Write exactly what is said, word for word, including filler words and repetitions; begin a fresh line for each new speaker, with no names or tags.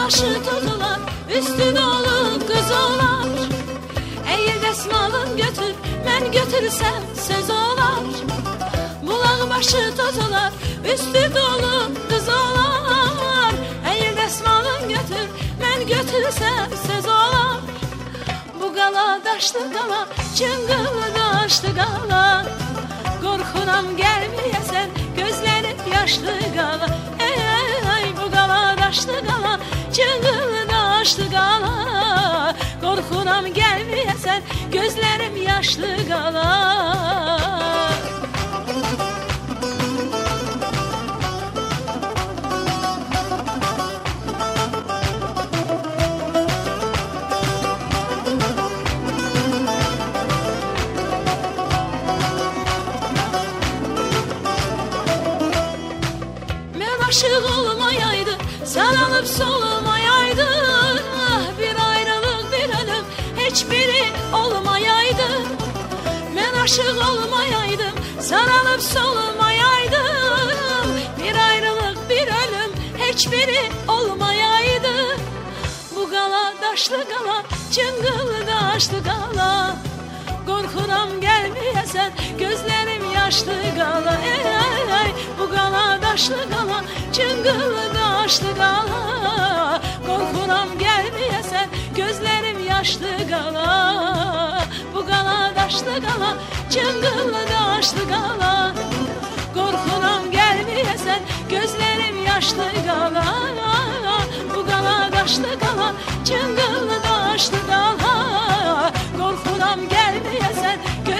başı tozular, üstü dolu kız olar. Eğil desmalın götür, ben götürsem söz olar. Bulak başı tozular, üstü dolu kız olar. Eğil desmalın götür, ben götürsem söz olar. Bu gala daşlı gala, çıngılı daşlı gala. Korkunam gelmeyesen, gözlerim yaşlı gala. Ey bu gala daşlı gala, çıngılı daşlı gala. Korkunam gelmeyesen, gözlerim yaşlı gala. Aşık olmayaydı, sarılıp solmayaydı. Bir ayrılık bir ölüm, hiçbiri olmayaydı. Ben aşık olmayaydım, sarılıp solmayaydım. Bir ayrılık bir ölüm, hiçbiri olmayaydı. Bu gala daşlı gala, çıngılı daşlı gala. Korkunam gelmeyesen, gözlerim yaşlı gala. Ey, ey, bu gala daşlı gala, çıngılı daşlı gala. Korkunam gelmeyesen, gözlerim yaşlı gala. Bu gala daşlı gala, çıngılı daşlı gala. Korkunam gelmeyesen, gözlerim yaşlı gala. Bu gala daşlı gala, çıngılı daşlı gala. Korkunam gelmeyesen,